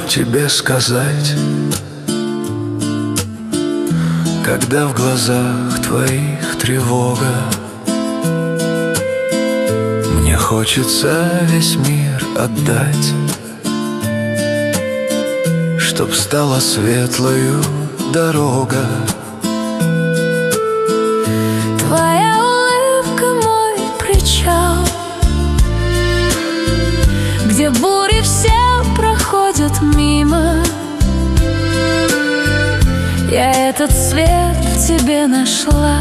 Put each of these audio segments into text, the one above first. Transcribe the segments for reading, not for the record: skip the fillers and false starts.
тебе сказать, когда в глазах твоих тревога? Мне хочется весь мир отдать, чтоб стала светлою дорога. Твоя улыбка мой причал, где бури все проходят мимо. Я этот свет в тебе нашла,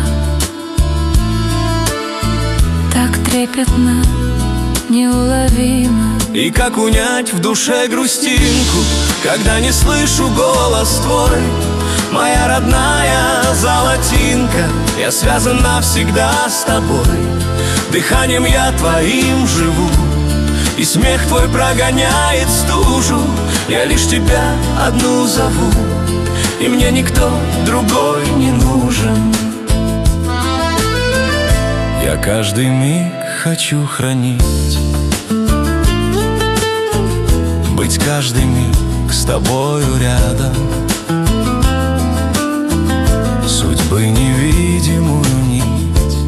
так трепетно, неуловимо. И как унять в душе грустинку, когда не слышу голос твой? Моя родная золотинка, я связан навсегда с тобой. Дыханием я твоим живу, и смех твой прогоняет стужу. Я лишь тебя одну зову, и мне никто другой не нужен. Я каждый миг хочу хранить, быть каждый миг с тобою рядом, судьбы невидимую нить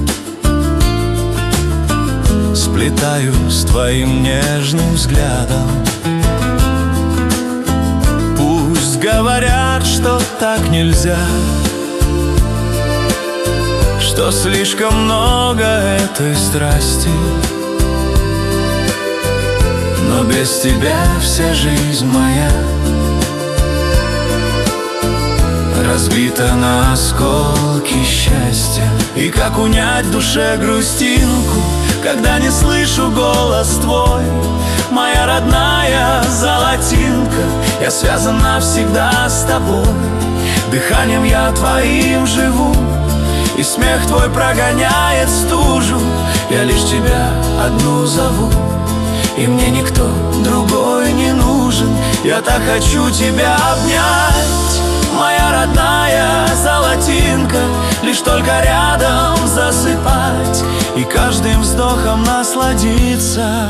сплетаю с твоим нежным взглядом. Пусть говорят, что так нельзя, что слишком много этой страсти, но без тебя вся жизнь моя разбита на осколки счастья. И как унять в душе грустинку, когда не слышу голос твой? Моя родная золотинка, я связан навсегда с тобой. Дыханием я твоим живу, и смех твой прогоняет стужу. Я лишь тебя одну зову, и мне никто другой не нужен. Я так хочу тебя обнять, моя родная золотинка, лишь только рядом засыпать и каждым вздохом насладиться.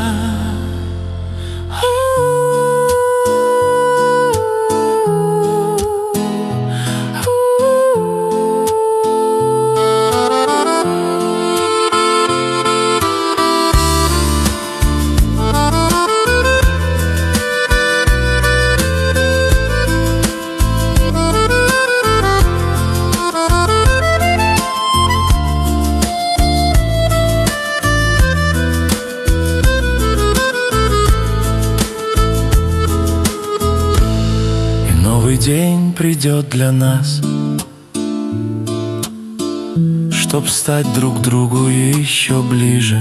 Новый день придет для нас, чтоб стать друг другу еще ближе.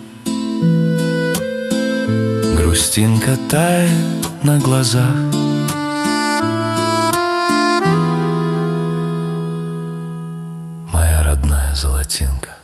Грустинка тает на глазах, моя родная золотинка.